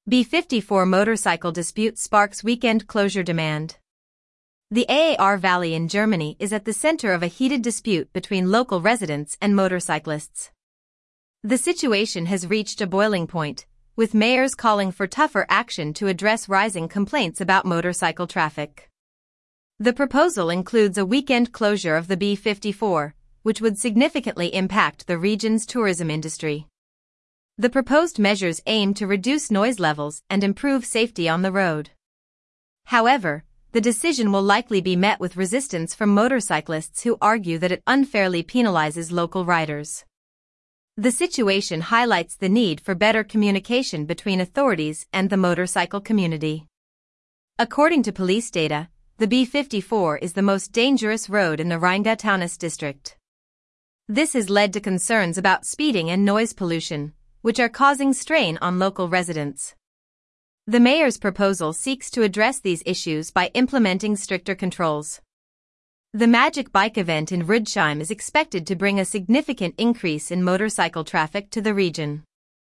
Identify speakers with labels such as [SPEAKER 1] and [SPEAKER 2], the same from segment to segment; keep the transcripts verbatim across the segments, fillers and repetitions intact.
[SPEAKER 1] B fifty-four motorcycle dispute sparks weekend closure demand. The Ahr Valley in Germany is at the center of a heated dispute between local residents and motorcyclists. The situation has reached a boiling point, with mayors calling for tougher action to address rising complaints about motorcycle traffic. The proposal includes a weekend closure of the B fifty-four, which would significantly impact the region's tourism industry. The proposed measures aim to reduce noise levels and improve safety on the road. However, the decision will likely be met with resistance from motorcyclists who argue that it unfairly penalizes local riders. The situation highlights the need for better communication between authorities and the motorcycle community. According to police data, the B fifty-four is the most dangerous road in the Rheingau-Taunus district. This has led to concerns about speeding and noise pollution, which are causing strain on local residents. The mayor's proposal seeks to address these issues by implementing stricter controls. The Magic Bike event in Rüdesheim is expected to bring a significant increase in motorcycle traffic to the region.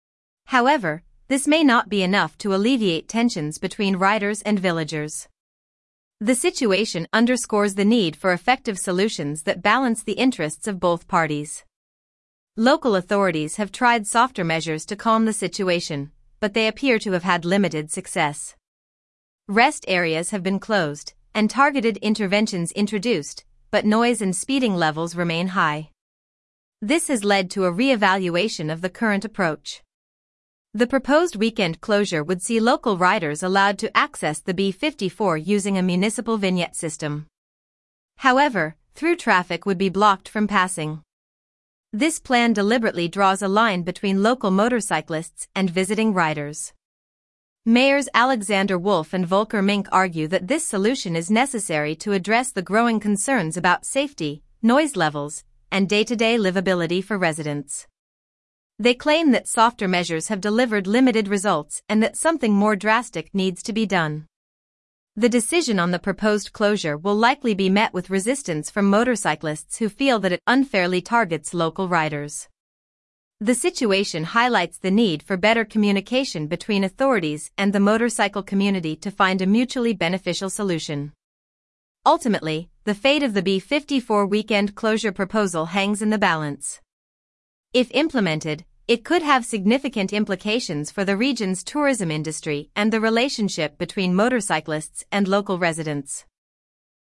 [SPEAKER 1] However, this may not be enough to alleviate tensions between riders and villagers. The situation underscores the need for effective solutions that balance the interests of both parties. Local authorities have tried softer measures to calm the situation, but they appear to have had limited success. Rest areas have been closed, and targeted interventions introduced, but noise and speeding levels remain high. This has led to a re-evaluation of the current approach. The proposed weekend closure would see local riders allowed to access the B fifty-four using a municipal vignette system. However, through traffic would be blocked from passing. This plan deliberately draws a line between local motorcyclists and visiting riders. Mayors Alexander Wolf and Volker Mink argue that this solution is necessary to address the growing concerns about safety, noise levels, and day-to-day livability for residents. They claim that softer measures have delivered limited results and that something more drastic needs to be done. The decision on the proposed closure will likely be met with resistance from motorcyclists who feel that it unfairly targets local riders. The situation highlights the need for better communication between authorities and the motorcycle community to find a mutually beneficial solution. Ultimately, the fate of the B fifty-four weekend closure proposal hangs in the balance. If implemented, it could have significant implications for the region's tourism industry and the relationship between motorcyclists and local residents.